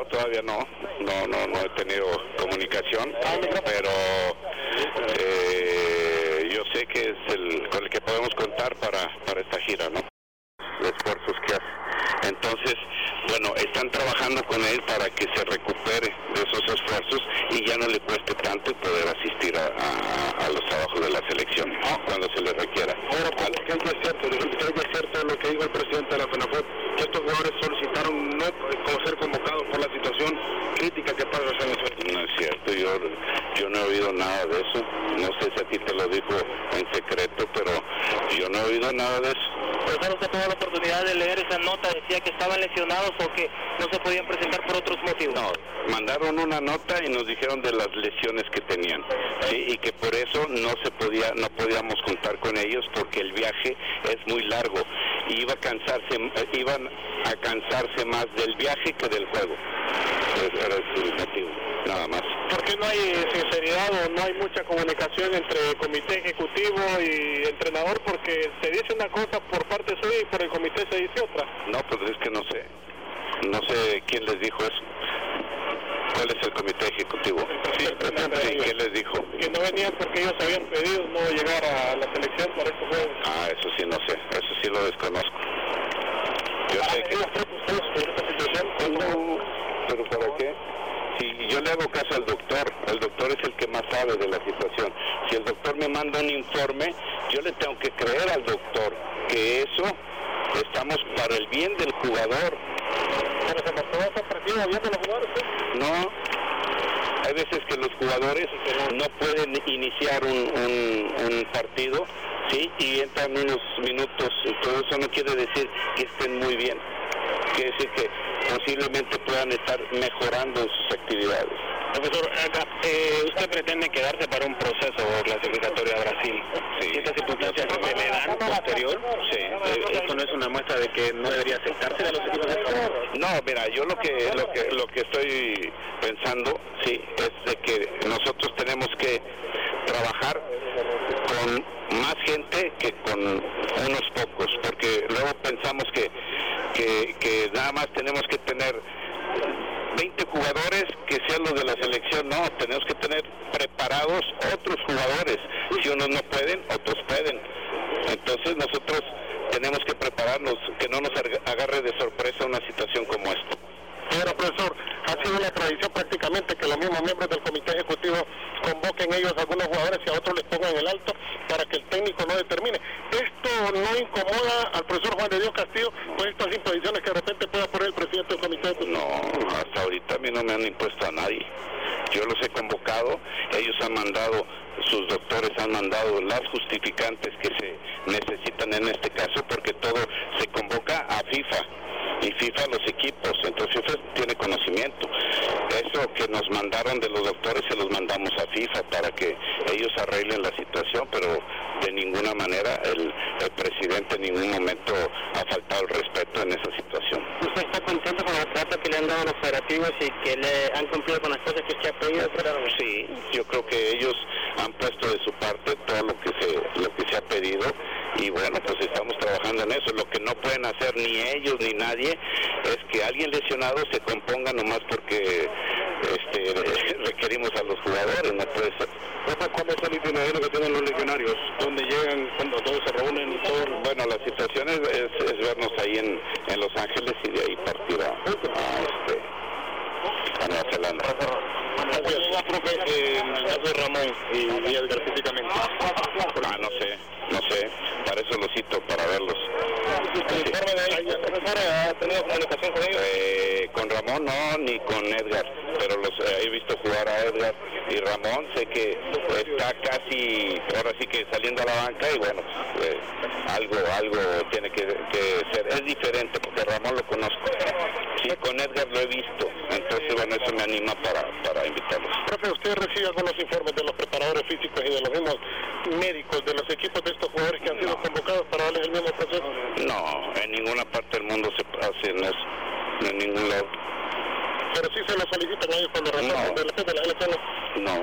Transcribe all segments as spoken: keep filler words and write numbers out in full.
No, todavía no, no, no, no he tenido comunicación, pero eh, yo sé que es el con el que podemos contar para, para esta gira, ¿no? Los esfuerzos que hace. Entonces, bueno, están trabajando con él para que se recupere de esos esfuerzos y ya no le cueste tanto poder asistir a, a, a los trabajos de la selección cuando se le requiera. Ahora, ¿qué es cierto? ¿Qué es cierto lo que dijo el presidente de la FENAFUT? Que estos jugadores solicitaron no ser convocados por la situación crítica que pasa en Venezuela. No es cierto, yo, yo no he oído nada de eso. No sé si a ti te lo dijo en secreto, pero yo no he oído nada de eso. Pero usted tuvo la oportunidad de leer esa nota, decía que estaban lesionados o que no se podían presentar por otros motivos. No, mandaron una nota y nos dijeron de las lesiones que tenían, ¿sí? Y que por eso no se podía, no podíamos contar con ellos porque el viaje es muy largo y iba a cansarse, iban a cansarse más del viaje que del juego. Ese era el motivo, nada más. ¿Por qué no hay sinceridad o no hay mucha comunicación entre comité ejecutivo y entrenador? Porque se dice una cosa por parte suya y por el comité se dice otra. No, pues es que no sé, no sé quién les dijo eso. ¿Cuál es el comité ejecutivo? Sí, sí, ¿quién les dijo? Que no venían porque ellos habían pedido no llegar a la selección para estos juegos. Ah, eso sí no sé, eso sí lo desconozco. Yo sé que... No, ¿pero para qué? Si yo le hago caso al doctor, el doctor es el que más sabe de la situación. Si el doctor me manda un informe, yo le tengo que creer al doctor que eso estamos para el bien del jugador. ¿Pero se mostró sorprendido viendo los jugadores? No, hay veces que los jugadores no pueden iniciar un, un, un partido, sí, y entran unos minutos, y todo eso no quiere decir que estén muy bien, quiere decir que posiblemente puedan estar mejorando en sus actividades. Profesor, eh, usted pretende quedarse para un proceso clasificatorio a Brasil. Sí. ¿Estas circunstancias se le dan posterior? Sí. Eh, ¿Esto no es una muestra de que no debería aceptarse de los equipos de fútbol? No, mira, yo lo que lo que lo que estoy pensando, sí, es de que nosotros tenemos que trabajar con más gente que con unos pocos, porque luego pensamos que que, que nada más tenemos que tener veinte jugadores que sean los de la selección. No, tenemos que tener preparados otros jugadores. Si unos no pueden, otros pueden. Entonces nosotros tenemos que prepararnos, que no nos agarre de sorpresa una situación como esta. Señora profesor, ha sido una tradición prácticamente que los mismos miembros del comité ejecutivo convoquen ellos a algunos jugadores y a otros les pongan el alto para que el técnico no determine. ¿Esto no incomoda al profesor Juan de Dios Castillo con estas imposiciones que de repente pueda poner el presidente del comité ejecutivo? No, hasta ahorita a mí no me han impuesto a nadie. Yo los he convocado, ellos han mandado, sus doctores han mandado las justificantes que se necesitan en este caso, porque todo se convoca a FIFA y FIFA los equipos, entonces FIFA tiene conocimiento. Eso que nos mandaron de los doctores se los mandamos a FIFA para que ellos arreglen la situación, pero de ninguna manera el, el presidente en ningún momento ha faltado el respeto en esa situación. ¿Usted está contento con el trato que le han dado los federativos y que le han cumplido con las cosas que usted ha pedido? Sí, yo creo que ellos han puesto de su parte todo lo que se lo que se ha pedido y bueno, pues estamos trabajando en eso. Lo que no pueden hacer ni ellos ni nadie es que alguien lesionado se componga nomás porque este requerimos a los jugadores, no puede ser. ¿Cuál es el itinerario que tienen los legionarios? ¿Dónde llegan, cuando todos se reúnen y todo? Bueno, la situación es, es, es vernos ahí en, en Los Ángeles y de ahí partir a, a, este, a Nueva Zelanda. Gracias, profe. Eh, en el caso de Ramón y, y Edgar físicamente. Ah, no sé, no sé, para eso los cito, para verlos. ¿El informe de ellos, profesor, ha tenido comunicación con ellos? Eh, con Ramón no, ni con Edgar, pero los eh, he visto jugar a Edgar y Ramón, sé que está casi, ahora sí que saliendo a la banca y bueno, pues, eh, algo, algo tiene que, que ser, es diferente porque Ramón lo conozco, sí, con Edgar lo he visto, entonces bueno, eso me anima para, para invitarlos. Profe, ¿usted recibe algunos informes de los preparadores físicos y de los mismos médicos de los equipos de estos jugadores que han sido no. convocados para darles el mismo proceso? No, en ninguna parte del mundo se hace eso, en ningún lado. Pero sí se lo solicitan a ellos cuando retornan no. de la de las elecciones. No,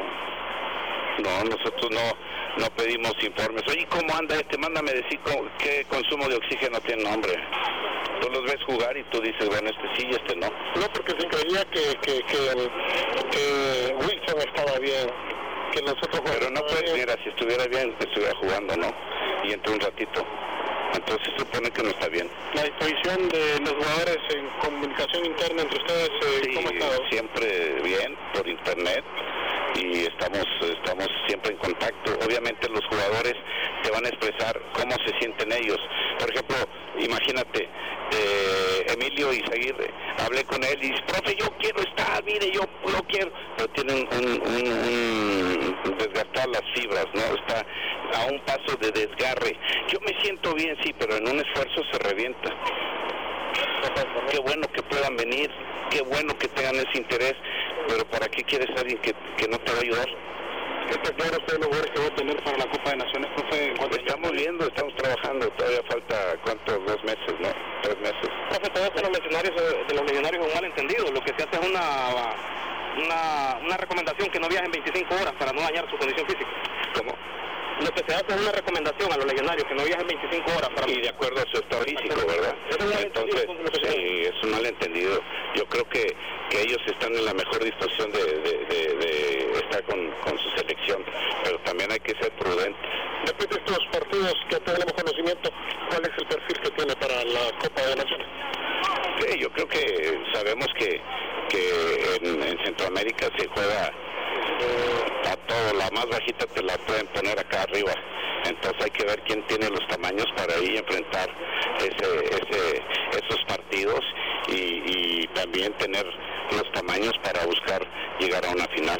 no, nosotros no, no pedimos informes. Oye, ¿cómo anda este? Mándame decir qué consumo de oxígeno tiene, hombre. tú los ves jugar y tú dices, bueno, este sí y este no. No, porque se creía que, que, que, el, que Wilson estaba bien, que nosotros... Pero no puedes, mira, si estuviera bien, estuviera jugando, ¿no? Y entró un ratito. Entonces se supone que no está bien. La disposición de los jugadores en comunicación interna entre ustedes, eh, sí, ¿cómo ha estado? Siempre bien, por internet, y estamos estamos siempre en contacto. Obviamente los jugadores te van a expresar cómo se sienten ellos. Por ejemplo, imagínate, eh, Emilio Izaguirre, hablé con él y dice, profe, yo quiero estar, mire, yo lo quiero, pero tienen un, un, un desgastar las fibras, ¿no? Está a un paso de desgarre. Yo me siento bien, sí, pero en un esfuerzo se revienta. Qué bueno que puedan venir, qué bueno que tengan ese interés, pero ¿para qué quieres a alguien que, que no te va a ayudar? ¿Está claro usted los jugadores que va a tener para la Copa de Naciones, profe? Estamos viendo, estamos trabajando, todavía falta, ¿cuántos? Dos meses, ¿no? Tres meses. Profe, todo esto de los legionarios, de los legionarios es un malentendido. Lo que se hace es una, una, una recomendación que no viajen veinticinco horas para no dañar su condición física. ¿Cómo? Lo que se hace es una recomendación a los legionarios que no viajen veinticinco horas para... Y de acuerdo a su estado físico, ¿verdad? Entonces, sí, es un malentendido. Yo creo que, que ellos están en la mejor disposición de, de, de, de estar con, con su selección, pero también hay que ser prudentes. Después de estos partidos que tenemos conocimiento, ¿cuál es el perfil que tiene para la Copa de Naciones? Sí, yo creo que sabemos que, que en, en Centroamérica se juega a todo, la más bajita te la pueden poner acá arriba, entonces hay que ver quién tiene los tamaños para ahí enfrentar ese, ese, esos partidos y, y también tener los tamaños para buscar llegar a una final.